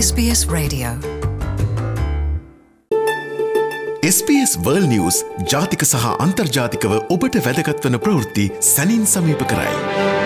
SBS Radio. SBS World News ජාතික සහ අන්තර්ජාතිකව ඔබට වැදගත් වන ප්‍රවෘත්ති සැනින් සමීප කරයි.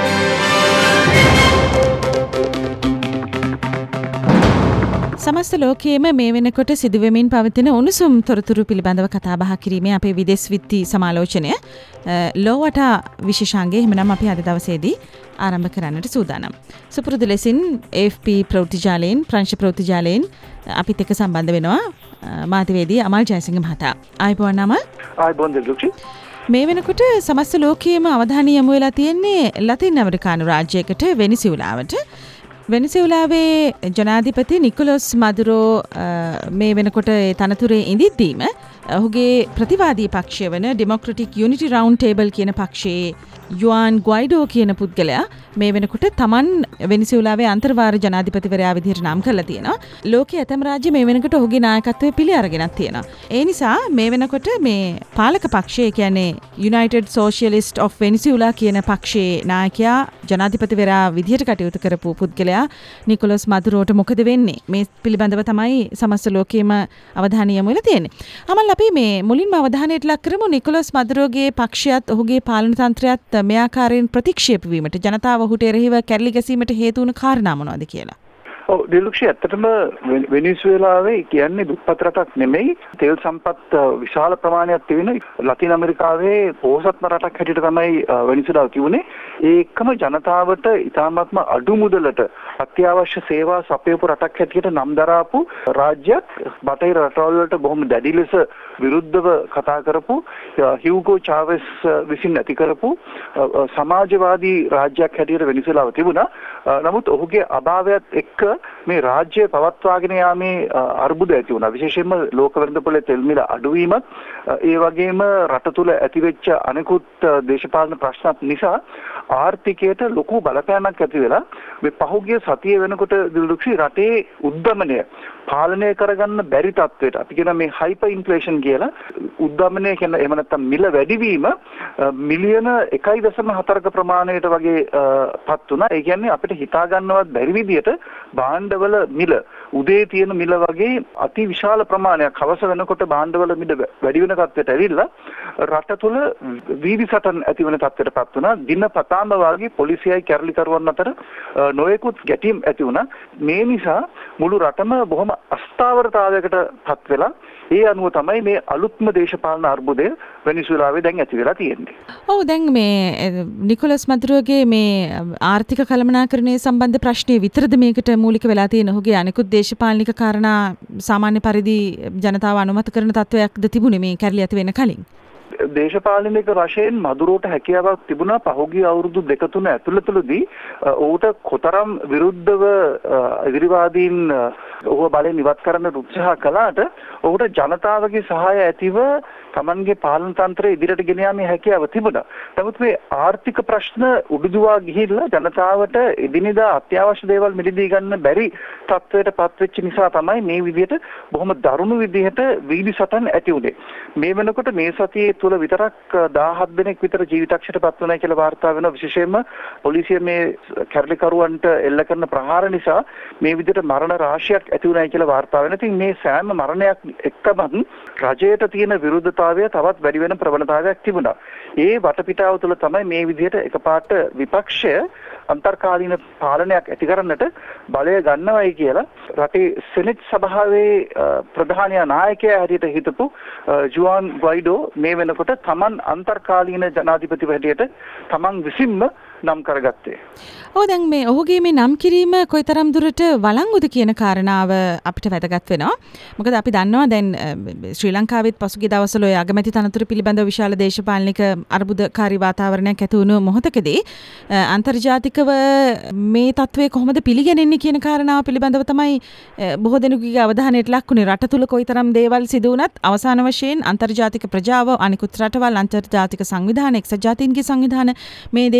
සමස්ත ලෝකයේම මේ වෙනකොට සිදුවෙමින් පවතින උණුසුම් තොරතුරු පිළිබඳව කතා බහ කිරීමේ අපේ විදේශ විත්ති සමාලෝචනය ලෝවට විශේෂාංගයේ එහෙමනම් අපි අද දවසේදී ආරම්භ කරන්නට සූදානම්. සුපුරුදු ලෙසින් AFP ප්‍රවෘත්ති ජාලයෙන් ප්‍රංශ ප්‍රවෘත්ති ජාලයෙන් අපිත් එක්ක සම්බන්ධ වෙනවා මාධ්‍යවේදී අමල් ජයසිංහ මහතා. ආයුබෝවන් අමල්. ආයුබෝවන් දෙලුක්ෂි. මේ වෙනකොට සමස්ත ලෝකයේම අවධානය යොමු වෙලා තියෙන්නේ ලතින් ඇමරිකානු රාජ්‍යයකට වෙනිසුලාවට. වෙනිසුලාවේ ජනාධිපති නිකොලස් මදුරෝ මේ වෙනකොට තනතුරේ ඉඳිද්දීම ඔහුගේ ප්‍රතිවාදී පක්ෂය වන ඩෙමොක්‍රටික් යුනිටි රවුන්ඩ් ටේබල් කියන පක්ෂයේ යුආන් ග්වයිඩෝ කියන පුද්ගලයා මේ වෙනකොට තමන් වෙනිසුලාවේ අන්තර්වාර ජනාධිපතිවරයා විදිහට නම් කරලා තියෙනවා. ලෝකයේ ඇතම් රාජ්‍ය මේ වෙනකොට ඔහුගේ නායකත්වය පිළි අරගෙනත් තියෙනවා. ඒ නිසා මේ වෙනකොට මේ පාලක පක්ෂය කියන්නේ United Socialist of Venezuela කියන පක්ෂයේ නායකයා ජනාධිපතිවරයා විදිහට කටයුතු කරපු පුද්ගලයා නිකොලස් මදුරෝට මොකද වෙන්නේ? මේ පිළිබඳව තමයි සමස්ත ලෝකයේම අවධානය යොමු වෙලා තියෙන්නේ. අමල් අපි මේ මුලින්ම අවධානයට ලක් කරමු නිකොලස් මදුරෝගේ පක්ෂයත් ඔහුගේ පාලන තන්ත්‍රයත් මේ ආකාරයෙන් ප්‍රතික්ෂේප වීමට ජනතාව ඔහුට එරෙහිව කැරලි ගැසීමට හේතු වුණ කාරණා මොනවද කියලා? ඔව් දෙලුක්ෂි ඇත්තටම වෙනිසුවෙලාවේ කියන්නේ දුප්පත් රටක් නෙමෙයි තෙල් සම්පත් විශාල ප්‍රමාණයක් තියෙන ලතින් ඇමරිකාවේ පොහොසත්ම රටක් හැටියට තමයි වෙනිසුලාව තිබුණේ. ඒකම ජනතාවට ඉතාමත්ම අඩු මුදලට අත්‍යවශ්‍ය සේවා සපයපු රටක් හැටියට නම් දරාපු රාජ්‍යයක් බටහිර රටවල් වලට බොහොම දැඩි ලෙස විරුද්ධව කතා කරපු හියුගෝ චාවෙස් විසින් ඇති කරපු සමාජවාදී රාජ්‍යයක් හැටියට වෙනිසුලාව තිබුණා. නමුත් ඔහුගේ අභාවයත් එක්ක මේ රාජ්‍ය පවත්වාගෙන යාමේ අර්බුද ඇති වුණා. විශේෂයෙන්ම ලෝක වෙළඳපොලේ තෙල් මිල අඩුවීමත් ඒ වගේම රට තුළ ඇතිවෙච්ච අනෙකුත් දේශපාලන ප්‍රශ්නත් නිසා ආර්ථිකයට ලොකු බලපෑමක් ඇති වෙලා මේ පහුගිය සතිය වෙනකොට දිලුක්ෂි රටේ උද්දමනය පාලනය කරගන්න බැරි තත්ත්වයට අපි කියන මේ හයිපර් ඉන්ෆ්ලේෂන් කියලා උද්දමනය කියන එහෙම නැත්නම් මිල වැඩිවීම මිලියන 1.4ක ප්‍රමාණයට වගේ පත් වුණා. ඒ කියන්නේ අපිට හිතා ගන්නවත් බැරි විදියට භාණ්ඩවල මිල උදේ තියෙන මිල වගේ අති විශාල ප්‍රමාණයක් හවස වෙනකොට භාණ්ඩවල මිල වැඩි වෙන තත්ත්වයට ඇවිල්ලා රට තුළ වීදි සටන් ඇති වෙන තත්ත්වයට පත් වුණා. දිනපතාම වාගේ පොලිසියයි කැරලිකරුවන් අතර නොයෙකුත් ගැටීම් ඇති වුණා. මේ නිසා මුළු රටම බොහොම අස්ථාවරතාවයකට පත් වෙලා ඒ අනුව තමයි මේ අලුත්ම දේශපාලන අර්බුදය වෙනිසුලාවේ දැන් ඇති වෙලා තියෙන්නේ. ඔව් දැන් මේ නිකොලස් මදුරෝගේ මේ ආර්ථික කළමනාකරණය සම්බන්ධ ප්‍රශ්නේ විතරද මේකට මූලික වෙලා තියෙන ඔහුගේ අනිකුත් දේශපාලනික කාරණා සාමාන්‍ය පරිදි ජනතාව අනුමත කරන තත්වයක්ද තිබුණේ මේ කැරලි ඇති වෙන කලින්? දේශපාලනික වශයෙන් මදුරෝට හැකියාවක් තිබුණා පහුගිය අවුරුදු 2-3 ඇතුළතදී ඔහුට කොතරම් විරුද්ධව ඉදිරිවාදීන් ඔහුව බලෙන් ඉවත් කරන්න උත්සාහ කළාට ඔහුට ජනතාවගේ සහාය ඇතිව තමන්ගේ පාලන තන්ත්‍රය ඉදිරියට ගෙන යාමේ හැකියාව තිබුණා. නමුත් මේ ආර්ථික ප්‍රශ්න උඩුදුවා ගිහිල්ලා ජනතාවට එදිනෙදා අත්‍යවශ්‍ය දේවල් මිලදී ගන්න බැරි තත්ත්වයට පත් වෙච්ච නිසා තමයි මේ විදිහට බොහොම දරුණු විදිහට වීදි සටන් ඇති වුණේ. මේ වෙනකොට මේ සතියේ තුල විතරක් 17 දෙනෙක් විතර ජීවිතක්ෂයට පත් වුණා කියලා වාර්තා වෙනවා. විශේෂයෙන්ම පොලිසිය මේ කැරලිකරුවන්ට එල්ල කරන ප්‍රහාර නිසා මේ විදිහට මරණ රාශියක් ඇති වුණා කියලා වාර්තා වෙනවා. ඉතින් මේ සෑම මරණයක් එක්කම රජයට තියෙන විරුද්ධතාවය තවත් වැඩි වෙන ප්‍රවණතාවයක් තිබුණා. ඒ වටපිටාව තුළ තමයි මේ විදිහට එකපාරට විපක්ෂය අන්තර්කාලීන පාලනයක් ඇති කරන්නට බලය ගන්නවයි කියලා රටේ සෙනෙට් සභාවේ ප්‍රධාන නායකයා හැටියට හිටපු ජුආන් ග්වයිඩෝ මේ වෙනකොට තමන් අන්තර්කාලීන ජනාධිපතිව හැටියට තමන් විසින්ම නම් කරගත්තේ. ඔව් දැන් මේ ඔහුගේ මේ නම් කිරීම කොයිතරම් දුරට වළංගුද කියන කාරණාව අපිට වැදගත් වෙනවා. මොකද අපි දන්නවා දැන් ශ්‍රී ලංකාවෙත් පසුගිය දවස්වල ඔය අගමැති තනතුර පිළිබඳව විශාල දේශපාලනික අර්බුදකාරී වාතාවරණයක් ඇති වුණු මොහොතකදී අන්තර්ජාතිකව මේ තත්ත්වය කොහොමද පිළිගැනෙන්නේ කියන කාරණාව පිළිබඳව තමයි බොහෝ දෙනෙකුගේ අවධානයට ලක් වුණේ. රට තුල කොයිතරම් දේවල් සිදු වුණත් අවසාන වශයෙන් අන්තර්ජාතික ප්‍රජාව අනිකුත් රටවල් අන්තර්ජාතික සංවිධාන එක්සත් ජාතීන්ගේ සංවිධාන මේ දේවල් පිළිගන්නේ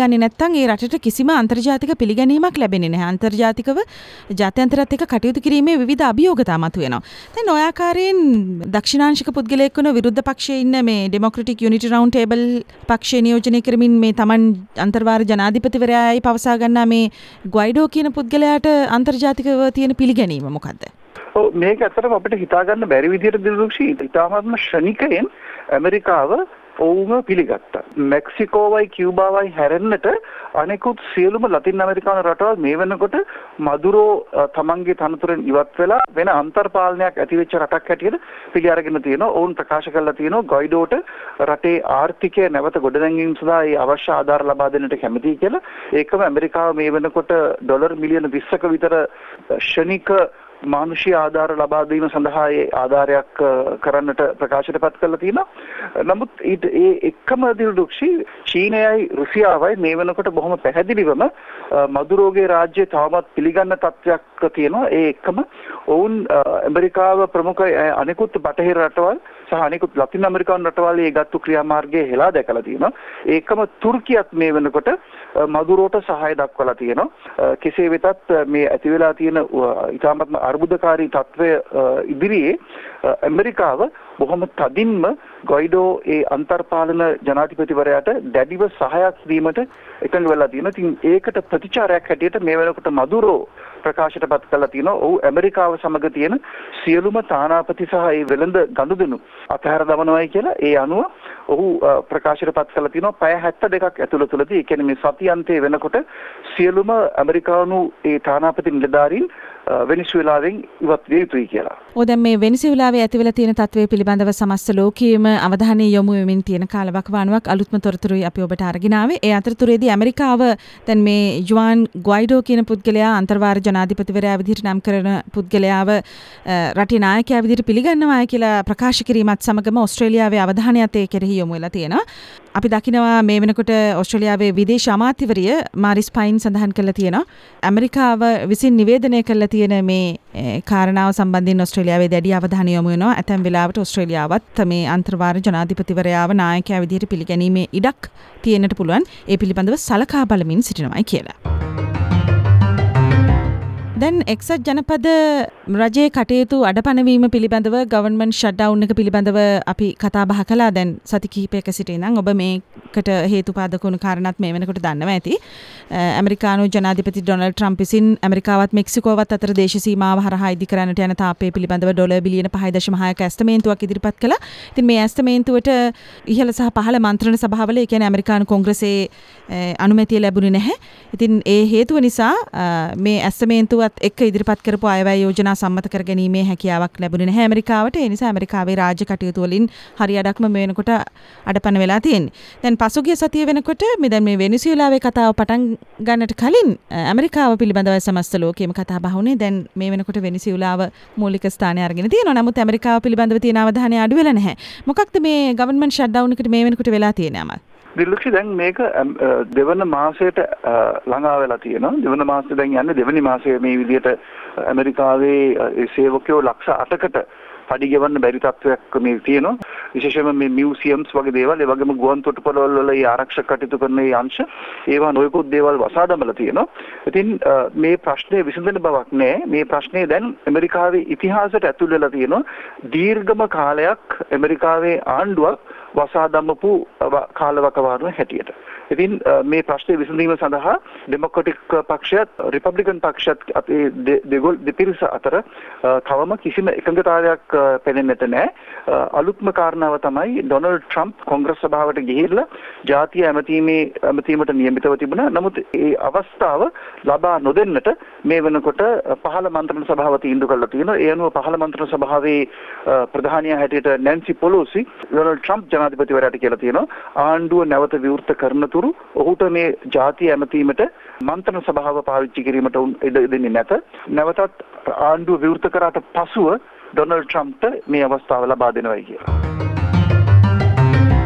පිළිගන්නේ නැත්නම් ඒ රටට කිසිම අන්තර්ජාතික පිළිගැනීමක් ලැබෙන්නේ නැහැ. අන්තර්ජාතිකව ජාත්‍යන්තරත් එක්ක කටයුතු කිරීමේ විවිධ අභියෝගතා මතුවෙනවා. දැන් ඔය ආකාරයෙන් දක්ෂිණාංශික පුද්ගලයෙක් වන විරුද්ධ පක්ෂයේ ඉන්න මේ ඩෙමොක්‍රැටික් යුනිටි රවුන්ඩ් ටේබල් පක්ෂය නියෝජනය කරමින් මේ Taman අන්තර්වාර ජනාධිපතිවරයායි පවසා ගන්නා මේ ග්වයිඩෝ කියන පුද්ගලයාට අන්තර්ජාතිකව තියෙන පිළිගැනීම මොකද්ද? මේක ඇත්තටම අපිට හිතා ගන්න බැරි විදිහට දිරුක්ෂි ඉතාමත්ම ශනිකයෙන් ඇමරිකාව ඔවුන්ව පිළිගත්තා. මෙක්සිකෝවයි කියුබාවයි හැරෙන්නට අනෙකුත් සියලුම ලතින් ඇමරිකානු රටවල් මේ වෙනකොට මදුරෝ තමන්ගේ තනතුරෙන් ඉවත් වෙලා වෙන අන්තර්පාලනයක් ඇතිවෙච්ච රටක් හැටියට පිළි අරගෙන තියෙනවා. ඔවුන් ප්‍රකාශ කරලා තියෙනවා ගොයිඩෝට රටේ ආර්ථිකය නැවත ගොඩනැංවීම සඳහා ඒ අවශ්‍ය ආධාර ලබා දෙන්නට කැමතියි කියලා. ඒකම ඇමරිකාව මේ වෙනකොට ඩොලර් මිලියන 20ක විතර ශනික මානුෂීය ආධාර ලබා දීම සඳහා ඒ ආධාරයක් කරන්නට ප්‍රකාශයටපත් කරලා තියෙනවා. නමුත් ඒ එකම දිරුක්ෂි චීනයයි රුසියාවයි මේ වෙනකොට බොහොම පැහැදිලිවම මදුරෝගේ රාජ්‍යය තවමත් පිළිගන්න තත්ත්වයක් තියෙනවා. ඒ එකම ඔවුන් ඇමරිකාව ප්‍රමුඛ අනෙකුත් බටහිර රටවල් සහ අනෙකුත් ලතින් ඇමරිකානු රටවල් ඒ ගත්තු ක්‍රියාමාර්ගයේ හෙලා දැකලා තියෙනවා. ඒකම තුර්කියත් මේ වෙනකොට මදුරෝට සහාය දක්වලා තියෙනවා. කෙසේ වෙතත් මේ ඇති වෙලා තියෙන ඉතාමත්ම අර්බුදකාරී තත්ත්වය ඉදිරියේ ඇමරිකාව බොහොම තදින්ම ගොයිඩෝ ඒ අන්තර්පාලන ජනාධිපතිවරයාට දැඩිව සහායක් දීමට එකඟ වෙලා තියෙනවා. ඉතින් ඒකට ප්‍රතිචාරයක් හැටියට මේ වෙනකොට මදුරෝ ප්‍රකාශයටපත් කළා තියෙනවා. ඔහු ඇමරිකාව සමග තියෙන සියලුම තානාපති සහ ඒ වෙළඳ ගනුදෙනු අතහැර දමනවායි කියලා ඒ අනුව ඔහු ප්‍රකාශයටපත් කළා තියෙනවා. පැය 72ක් ඇතුළතදී ඒ කියන්නේ මේ සතියන්තයේ වෙනකොට සියලුම ඇමරිකානු ඒ තානාපති නිලධාරීන් වෙනිසුවෙලාවෙන් ඉවත් විය යුතුයි කියලා. දැන් මේ වෙනිසුවෙලාවේ ඇතිවෙලා තියෙන තත්ත්වය පිළිබඳව සමස්ත ලෝකයේම අවධානය යොමු වෙමින් තියෙන කාලවකවානුවක් අලුත්ම තොරතුරුයි අපි ඔබට අරගෙන ආවේ. ඒ අතරතුරේදී ඇමරිකාව දැන් මේ ජුවාන් ග්වයිඩෝ කියන පුද්ගලයා අන්තර්වාර ජනාධිපතිවරයා විදිහට නම් කරන පුද්ගලයාව රටේ නායකයා විදිහට පිළිගන්නවා කියලා ප්‍රකාශ කිරීමත් සමගම ඕස්ට්‍රේලියාවේ අවධානයත් ඒ කෙරෙහි යොමු වෙලා තියෙනවා. අපි දකිනවා මේ වෙනකොට ඕස්ට්‍රේලියාවේ විදේශ අමාත්‍යවරිය මාරිස් පයින් සඳහන් කරලා තියෙනවා ඇමරිකාව විසින් නිවේදනය කරලා තියෙන මේ කාරණාව සම්බන්ධයෙන් ඕස්ට්‍රේලියාවේ දැඩි අවධානය යොමු වෙනවා. ඇතැම් වෙලාවට ඕස්ට්‍රේලියාවත් මේ අන්තර්වාර ජනාධිපතිවරයාව නායකයා විදිහට පිළිගැනීමේ ඉඩක් තියෙන්නට පුළුවන්. ඒ පිළිබඳව සලකා බලමින් සිටිනවායි කියලා. දැන් එක්සත් ජනපද රජයේ කටයුතු අඩපණවීම පිළිබඳව ගවර්න්මන්ට් ෂට්ඩවුන් එක පිළිබඳව අපි කතා බහ කළා. දැන් සති කිහිපයක සිට ඉඳන් ඔබ මේකට හේතුපාදක වුණු කාරණාත් මේ වෙනකොට දන්නවා ඇති. ඇමරිකානු ජනාධිපති ඩොනල්ඩ් ට්‍රම්ප් විසින් ඇමරිකාවත් මෙක්සිකෝවත් අතර දේශ සීමාව හරහා ඉදිකරන්නට යන තාපය පිළිබඳව ඩොලර් බිලියන 5.6ක ඇස්තමේන්තුවක් ඉදිරිපත් කළා. ඉතින් මේ ඇස්තමේන්තුවට ඉහළ සහ පහළ මන්ත්‍රණ සභාවල ඒ කියන්නේ ඇමරිකානු කොංග්‍රසයේ අනුමැතිය ලැබුණේ නැහැ. ඉතින් ඒ හේතුව නිසා මේ ඇස්තමේන්තුවත් එක්ක ඉදිරිපත් කරපු අයවැය යෝජනා සම්මත කර ගැනීමේ හැකියාවක් ලැබුණේ නැහැ ඇමරිකාවට. ඒ නිසා ඇමරිකාවේ රාජ්‍ය කටයුතු වලින් හරි අඩක්ම මේ වෙනකොට අඩපණ වෙලා තියෙන්නේ. දැන් පසුගිය සතිය වෙනකොට දැන් මේ වෙනිසුවෙලාවේ කතාව පටන් ගන්නට කලින් ඇමරිකාව පිළිබඳව සමස්ත ලෝකයේම කතා බහ වුණේ. දැන් මේ වෙනකොට වෙනිසුවෙලාව මූලික ස්ථානය අරගෙන තියෙනවා. නමුත් ඇමරිකාව පිළිබඳව තියෙන අවධානය අඩු වෙලා නැහැ. මොකක්ද මේ ගවර්න්මන්ට් ෂට්ඩවුන් එකට මේ වෙනකොට වෙලා තියෙන්නේ අමල්? දිලුක්ෂි දැන් මේක දෙවන මාසයට ළඟා වෙලා තියෙනවා. දෙවන මාසෙ දැන් යන්නේ දෙවෙනි මාසයේ මේ විදිහට ඇමරිකාවේ සේවකයෝ ලක්ෂ 8කට පඩි ගෙවන්න බැරි තත්ත්වයක් මේ තියෙනවා. විශේෂයෙන්ම මේ මියුසියම්ස් වගේ දේවල්, ඒ වගේම ගුවන් තොටුපළවල් වල ඒ ආරක්ෂක කටයුතු කරන ඒ අංශ ඒවා නොයෙකුත් දේවල් වසා දමලා තියෙනවා. ඉතින් මේ ප්‍රශ්නේ විසඳෙන බවක් නැහැ. මේ ප්‍රශ්නේ දැන් ඇමරිකාවේ ඉතිහාසයට ඇතුල් වෙලා තියෙනවා. දීර්ඝම කාලයක් ඇමරිකාවේ ආණ්ඩුවක් වසා දමපු කාලවකවානුව හැටියට. ඉතින් මේ ප්‍රශ්නේ විසඳීම සඳහා ඩෙමොක්‍රැටික් පක්ෂයත් රිපබ්ලිකන් පක්ෂයත් දෙපිරිස අතර තවම කිසිම එකඟතාවයක් පෙනෙන්නට නැහැ. අලුත්ම කාරණාව තමයි ඩොනල්ඩ් ට්‍රම්ප් කොංග්‍රස් සභාවට ගිහිල්ලා ජාතිය ඇමතීමට නියමිතව තිබුණා. නමුත් ඒ අවස්ථාව ලබා නොදෙන්නට මේ වෙනකොට පහළ මන්ත්‍රණ සභාව තීන්දුව කළා තියෙනවා. ඒ අනුව පහළ මන්ත්‍රණ සභාවේ ප්‍රධානියා හැටියට නැන්සි පොලෝසි ඩොනල්ඩ් ට්‍රම්ප් ජනාධිපතිවරයාට කියලා තියෙනවා ආණ්ඩුව නැවත විවෘත කරන තුරු ඔහුට මේ ජාතිය ඇමතීමට මන්ත්‍රණ සභාව පාවිච්චි කිරීමට ඉඩ දෙන්නේ නැත. නැවතත් ආණ්ඩුව විවෘත කරාට පසුව ඩොනල්ඩ් ට්‍රම්ප්ට මේ අවස්ථාව ලබා දෙනවායි කියලා.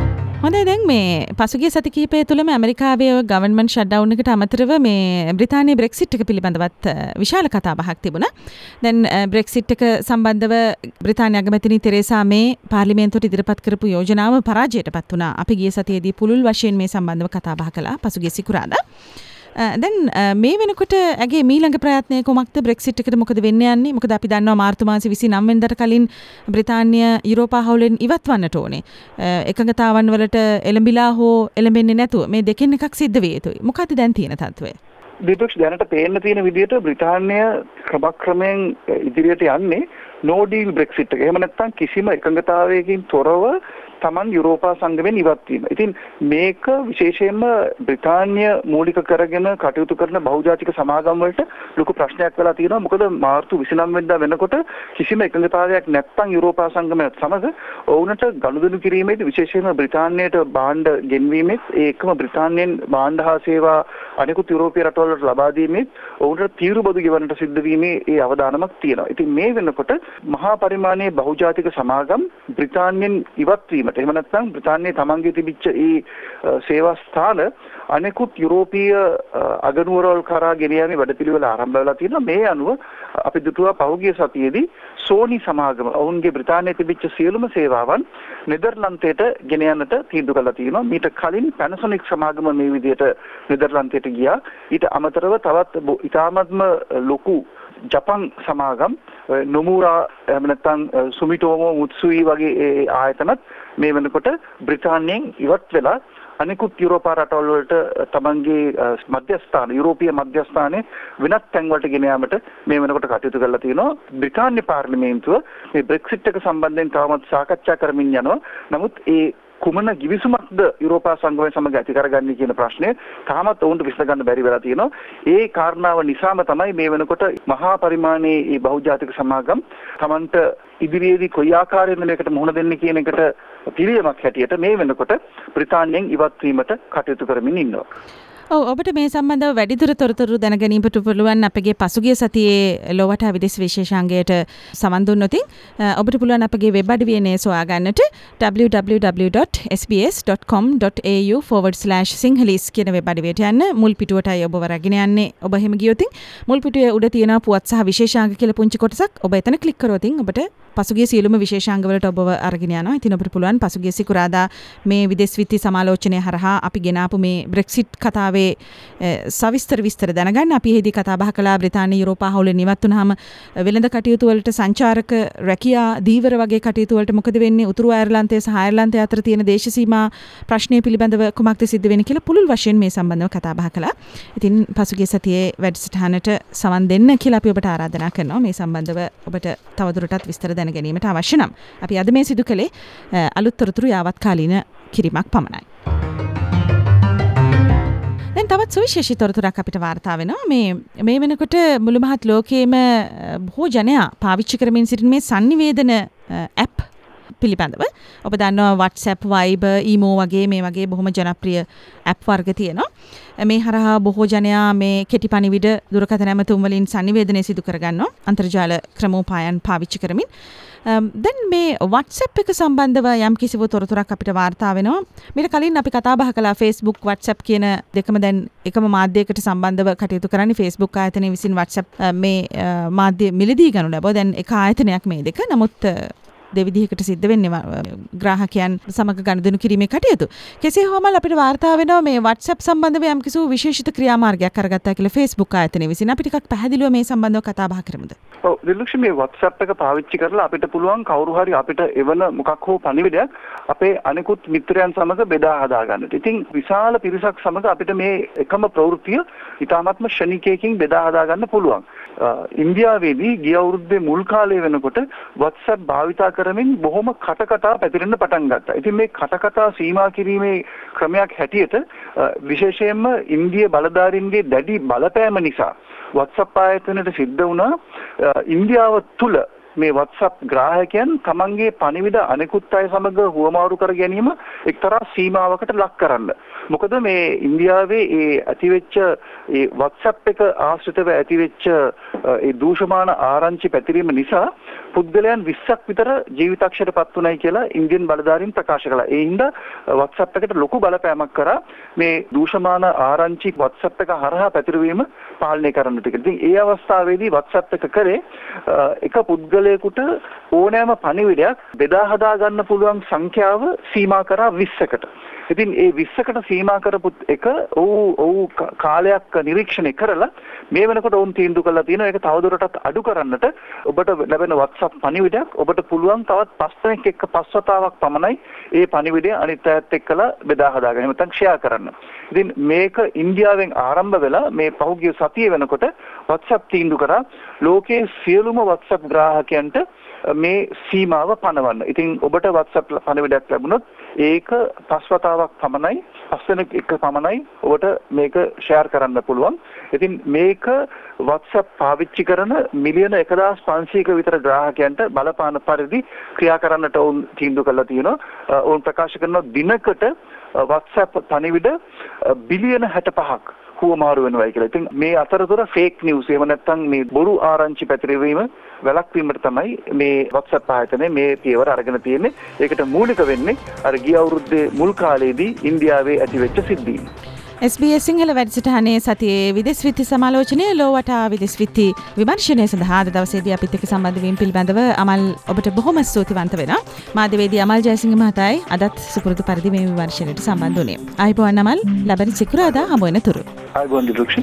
හොඳයි දැන් මේ පසුගිය සති කිහිපය තුළම ඇමරිකාවේ ගවර්න්මන්ට් ෂට්ඩවුන් එකට අමතරව මේ බ්‍රිතාන්‍යයේ බ්‍රෙක්සිට් එක පිළිබඳවත් විශාල කතාබහක් තිබුණා. දැන් බ්‍රෙක්සිට් එක සම්බන්ධව බ්‍රිතාන්‍ය අගමැතිනි තෙරේසා මේ පාර්ලිමේන්තුවට ඉදිරිපත් කරපු යෝජනාව පරාජයටපත් වුණා. අපි ගිය සතියේදී පුළුල් වශයෙන් මේ සම්බන්ධව කතාබහ කළා පසුගිය සිකුරාදා. දැන් මේ වෙනකොට ඇගේ මීළඟ ප්‍රයත්නය කොමක්ද බ්‍රෙක්සිට් එකට මොකද වෙන්න යන්නේ? මොකද අපි දන්නවා මාර්තු මාසේ 29 වෙනිදාට කලින් බ්‍රිතාන්‍ය යුරෝපා හවුලෙන් ඉවත් වන්නට ඕනේ. එකඟතාවන් වලට එළඹිලා හෝ එළඹෙන්නේ නැතුව මේ දෙකෙන් එකක් සිද්ධ විය යුතුයි. මොකක්ද දැන් තියෙන තත්ත්වය? දීපක්ෂ දැනට පේන්න තියෙන විදිහට බ්‍රිතාන්‍ය ක්‍රමක්‍රමයෙන් ඉදිරියට යන්නේ no deal Brexit එක. එහෙම නැත්නම් කිසිම එකඟතාවයකින් තොරව Taman යුරෝපා සංගමයෙන් ඉවත් වීම. ඉතින් මේක විශේෂයෙන්ම බ්‍රිතාන්‍ය මූලික කරගෙන කටයුතු කරන බහුජාතික සමාගම් වලට ලොකු ප්‍රශ්නයක් වෙලා තියෙනවා. මොකද මාර්තු 29 වෙනිදා වෙනකොට කිසිම එකඟතාවයක් නැත්නම් යුරෝපා සංගමයත් සමග ඔවුන්ට ගනුදෙනු කිරීමේදී විශේෂයෙන්ම බ්‍රිතාන්‍යයට භාණ්ඩ ගෙන්වීමෙත් ඒකම බ්‍රිතාන්‍යයෙන් භාණ්ඩ හා සේවා අනෙකුත් යුරෝපීය රටවල් වලට ලබා දීමෙත් ඔවුන්ට තීරු බදු ගෙවන්නට සිද්ධ වීමේ ඒ අවදානමක් තියෙනවා. ඉතින් මේ වෙනකොට මහා පරිමාණයේ බහුජාතික සමාගම් බ්‍රිතාන්‍යයෙන් ඉවත් වීමට එහෙම නැත්නම් බ්‍රිතාන්‍යයේ තමන්ගේ තිබිච්ච ඒ සේවා ස්ථාන අනෙකුත් යුරෝපීය අගනුවරවල් කරා ගෙන යාමේ වැඩපිළිවෙල ආරම්භ වෙලා තියෙනවා. මේ අනුව අපි දුටුවා පහුගිය සතියේදී සෝනි සමාගම ඔවුන්ගේ බ්‍රිතාන්‍යයේ තිබිච්ච සියලුම සේවාවන් නෙදර්ලන්තයට ගෙන යන්නට තීන්දුව කළා තියෙනවා. මීට කලින් පැනසොනික් සමාගම මේ විදිහට නෙදර්ලන්තයට ගියා. ඊට අමතරව තවත් ඉතාමත්ම ලොකු ජපන් සමාගම් නොමුරා එහෙම නැත්නම් සුමිටෝමෝ මුත්සුයි වගේ ආයතනත් මේ වෙනකොට බ්‍රිතාන්‍යයෙන් ඉවත් වෙලා අනෙකුත් යුරෝපා රටවල් වලට තමන්ගේ මධ්‍යස්ථාන යුරෝපීය මධ්‍යස්ථානයේ වෙනත් තැන් වලට ගෙන යාමට මේ වෙනකොට කටයුතු කරලා තියෙනවා. බ්‍රිතාන්‍ය පාර්ලිමේන්තුව මේ බ්‍රෙක්සිට් එක සම්බන්ධයෙන් තවමත් සාකච්ඡා කරමින් යනවා. නමුත් ඒ කුමන ගිවිසුමක්ද යුරෝපා සංගමය සමග ඇති කරගන්නේ කියන ප්‍රශ්නය තාමත් ඔවුන්ට විසඳගන්න බැරි වෙලා තියෙනවා. ඒ කාරණාව නිසාම තමයි මේ වෙනකොට මහා පරිමාණයේ මේ බහුජාතික සමාගම් තමන්ට ඉදිරියේදී කොයි ආකාරයෙන්ද මේකට මුහුණ දෙන්නේ කියන එකට පිළියමක් හැටියට මේ වෙනකොට බ්‍රිතාන්‍යයෙන් ඉවත් වීමට කටයුතු කරමින් ඉන්නවා. ඔබට මේ සම්බන්ධව වැඩිදුර තොරතුරු දැනගැනීමට පුළුවන් අපගේ පසුගිය සතියේ ලොවට විදේශ විශේෂාංගයට සමන් දුන්නොත් ඔබට පුළුවන් අපගේ වෙබ් අඩවියේ සොයා ගන්නට www.sbs.com.au/sinhalese කියන වෙබ් අඩවියට යන්න. මුල් පිටුවටයි ඔබ වරගෙන යන්නේ. ඔබ එහෙම ගියොත් මුල් පිටුවේ උඩ තියෙන පුවත් සහ විශේෂාංග කියලා පුංචි කොටසක් ඔබ එතන ක්ලික් කරොත් ඔබට පසුගිය සියලුම විශේෂාංග වලට ඔබව අරගෙන යනවා. ඉතින් ඔබට පුළුවන් පසුගිය සිකුරාදා මේ විදේශ විත්ති සමාලෝචනය හරහා අපි ගෙනාපු මේ බ්‍රෙක්සිට් කතාවේ සවිස්තර විස්තර දැනගන්න. අපි එහිදී කතා බහ කළා බ්‍රිතාන්‍ය යුරෝපා හවුලෙන් ඉවත් වුනහම වෙළඳ කටයුතු වලට සංචාරක රැකියා දීවර වගේ කටයුතු වලට මොකද වෙන්නේ? උතුරු අයර්ලන්තය සහ අයර්ලන්තය අතර තියෙන දේශ සීමා ප්‍රශ්නය පිළිබඳව කුමක්ද සිද්ධ වෙන්නේ කියලා පුළුල් වශයෙන් මේ සම්බන්ධව කතා බහ කළා. ඉතින් පසුගිය සතියේ වැඩසටහනට සමන් දෙන්න කියලා අපි ඔබට ආරාධනා කරනවා. මේ සම්බන්ධව ඔබට තවදුරටත් විස්තර දැන ගැනීමට අවශ්‍ය නම් අපි අද මේ සිදු කළේ අලුත් තොරතුරු යාවත් කාලීන කිරීමක් පමණයි. දැන් තවත් සුවිශේෂී තොරතුරක් අපිට වාර්තා වෙනවා. මේ වෙනකොට මුළු මහත් ලෝකයේම බොහෝ ජනයා පාවිච්චි කරමින් සිටින මේ sannivedana app පිළිබඳව ඔබ දන්නවා WhatsApp, Viber, ඊමෝ වගේ මේ වගේ බොහොම ජනප්‍රිය app වර්ග තියෙනවා. මේ හරහා බොහෝ ජනයා මේ කෙටි පණිවිඩ දුරකථන ඇමතුම් වලින් sannivedanaya සිදු කරගන්නවා අන්තර්ජාල ක්‍රමෝපායන් පාවිච්චි කරමින්. දැන් මේ WhatsApp එක සම්බන්ධව යම් කිසිව තොරතුරක් අපිට වාර්තා වෙනවා. මීට කලින් අපි කතා බහ කළා Facebook, WhatsApp කියන දෙකම දැන් එකම මාධ්‍යයකට සම්බන්ධව කටයුතු කරන්නේ. Facebook ආයතනය විසින් WhatsApp මේ මාධ්‍ය මිලදී ගනු ලැබුවා. දැන් එක ආයතනයක් මේ දෙක. නමුත් දෙවිදිහකට සිද්ධ වෙන්නේ ග්‍රාහකයන් සමග ගනුදෙනු කිරීමේ කටයුතු. කෙසේ හෝමල් අපිට වාර්තා වෙනවා මේ WhatsApp සම්බන්ධව යම් කිසි විශේෂිත ක්‍රියාමාර්ගයක් කරගත්තා කියලා Facebook ආයතනය විසින්. අපි ටිකක් පැහැදිලිව මේ සම්බන්ධව කතා බහ කරමුද? ඔව් දිලක්ෂ මේ WhatsApp එක පාවිච්චි කරලා අපිට පුළුවන් කවුරු හරි අපිට එවන මොකක් හෝ පණිවිඩයක් අපේ අනෙකුත් මිත්‍රයන් සමග බෙදා හදා ගන්නට. ඉතින් විශාල පිරිසක් සමග අපිට මේ එකම ප්‍රවෘත්තිය ඉතාමත්ම ශනිකයකින් බෙදා හදා ගන්න පුළුවන්. ඉන්දියාවේදී ගිය අවුරුද්දේ මුල් කාලේ වෙනකොට WhatsApp භාවිතා කරමින් බොහොම කටකතා පැතිරෙන්න පටන් ගත්තා. ඉතින් මේ කටකතා සීමා කිරීමේ ක්‍රමයක් හැටියට විශේෂයෙන්ම ඉන්දිය බලධාරීන්ගේ දැඩි බලපෑම නිසා WhatsApp ආයතනයට සිද්ධ වුණා ඉන්දියාව තුල මේ WhatsApp ග්‍රාහකයන් තමන්ගේ පණිවිඩ අනෙකුත් අය සමග හුවමාරු කර ගැනීම එක්තරා සීමාවකට ලක් කරන්න. මොකද මේ ඉන්දියාවේ ඒ ඇතිවෙච්ච ඒ WhatsApp එක ආශ්‍රිතව ඇතිවෙච්ච ඒ දූෂමාන ආරංචි පැතිරීම නිසා පුද්ගලයන් 20ක් විතර ජීවිතක්ෂරපත් වුණයි කියලා ඉන්දියන් බලධාරීන් ප්‍රකාශ කළා. ඒ හින්දා WhatsApp එකට ලොකු බලපෑමක් කරා මේ දූෂමාන ආරංචි WhatsApp එක හරහා පැතිරවීම පාලනය කරන්නට කියලා. ඉතින් ඒ අවස්ථාවේදී WhatsApp එක කරේ එක පුද්ගලයෙකුට ඕනෑම පණිවිඩයක් බෙදා හදා ගන්න පුළුවන් සංඛ්‍යාව සීමා කරා 20කට. ඉතින් ඒ 20කට සීමා කරපු එක ඔව් කාලයක් නිරීක්ෂණය කරලා මේ වෙනකොට ඔවුන් තීන්දුව කළා තියෙනවා ඒක තවදුරටත් අඩු කරන්නට ඔබට ලැබෙන WhatsApp පණිවිඩයක් ඔබට පුළුවන් තවත් 5 දෙනෙක් එක්ක 5 වතාවක් පමණයි ඒ පණිවිඩය අනිත් අයත් එක්කලා බෙදා හදාගන්න නැත්නම් ෂෙයා කරන්න. ඉතින් මේක ඉන්දියාවෙන් ආරම්භ වෙලා මේ පහුගිය සතියේ වෙනකොට WhatsApp තීන්දුව කරා ලෝකයේ සියලුම WhatsApp ග්‍රාහකයන්ට මේ සීමාව පනවන්න. ඉතින් ඔබට WhatsApp පණිවිඩයක් ලැබුණොත් ඒක 5 වතාවක් පමණයි 5 දෙනෙක් එක්ක පමණයි ඔබට මේක ෂෙයාර් කරන්න පුළුවන්. ඉතින් මේක WhatsApp පාවිච්චි කරන මිලියන 1500ක විතර ග්‍රාහකයන්ට බලපාන පරිදි ක්‍රියා කරන්නට ඔවුන් තීන්දුව කළා තියෙනවා. ඔවුන් ප්‍රකාශ කරනවා දිනකට WhatsApp පණිවිඩ බිලියන 65ක් හුවමාරු වෙනවා කියලා. ඉතින් මේ අතරතුර ෆේක් නිවුස් එහෙම නැත්නම් මේ බොරු ආරංචි පැතිරවීම වැළැක්වීමට තමයි මේ WhatsApp ආයතනය මේ පියවර අරගෙන තියෙන්නේ. ඒකට මූලික වෙන්නේ අර ගිය අවුරුද්දේ මුල් කාලේදී ඉන්දියාවේ ඇතිවෙච්ච සිද්ධීන්. SBS සිංහල වැඩසටහනේ සතියේ විදෙස් විත්ති සමාලෝචනයේ ලෝවටා විදෙස් විත්ති විමර්ශනය සඳහා අද දවසේදී අපිත් එක්ක සම්බන්ධ වීම පිළිබඳව අමල් ඔබට බොහොම ස්තුතිවන්ත වෙනවා. මාධ්‍යවේදී අමල් ජයසිංහ මහතායි අදත් සුපුරුදු පරිදි මේ විමර්ශනයට සම්බන්ධ වුණේ. ආයිබෝවන් අමල් ලබන සිකුරාදා හමු වෙන තුරු. ආයිබෝවන් දිලුක්ෂි.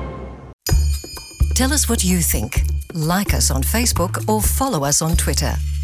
Tell us what you think. Like us on Facebook or follow us on Twitter.